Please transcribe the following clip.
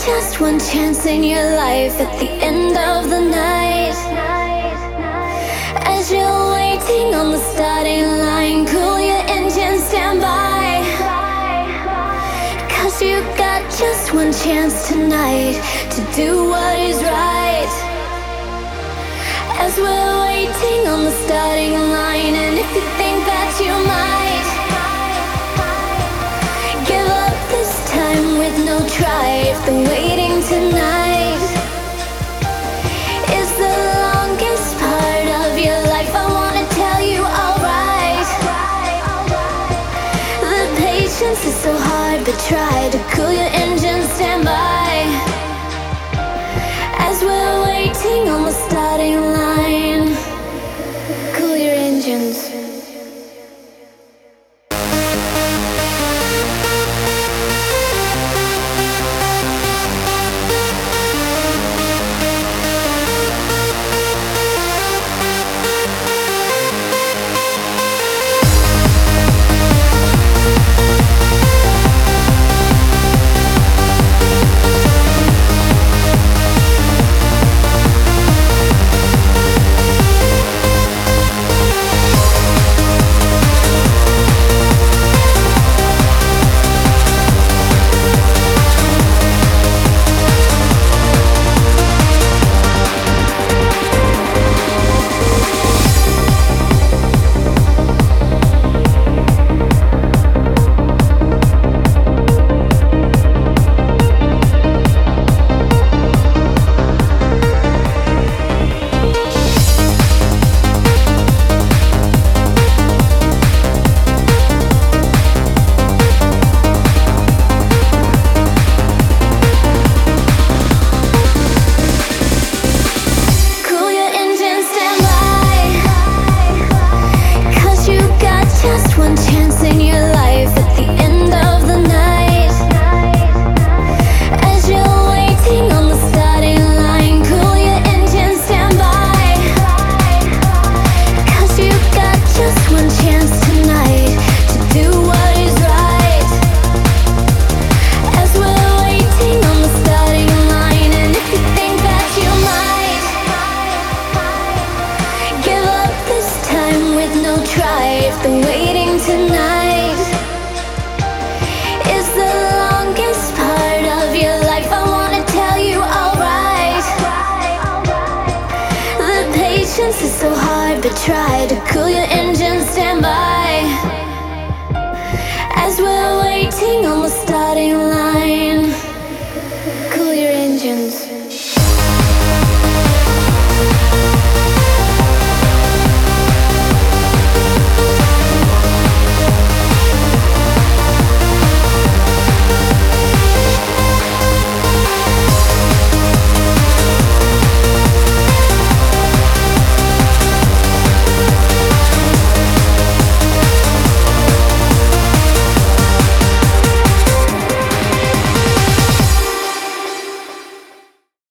just one chance in your life at the end of the night. As you're waiting on the starting line, cool your engine, stand by. 'Cause you got just one chance tonight to do what is right. As we're waiting on the starting line, and if you think that you might give up this time with no try, if the waiting tonight is the longest part of your life, I wanna tell you alright. The patience is so hard, but try to cool your engine, stand by. As we're waiting on the starting line, cool your engines. If the waiting tonight is the longest part of your life, I wanna tell you alright. The patience is so hard, but try to cool your engine, stand by. As we're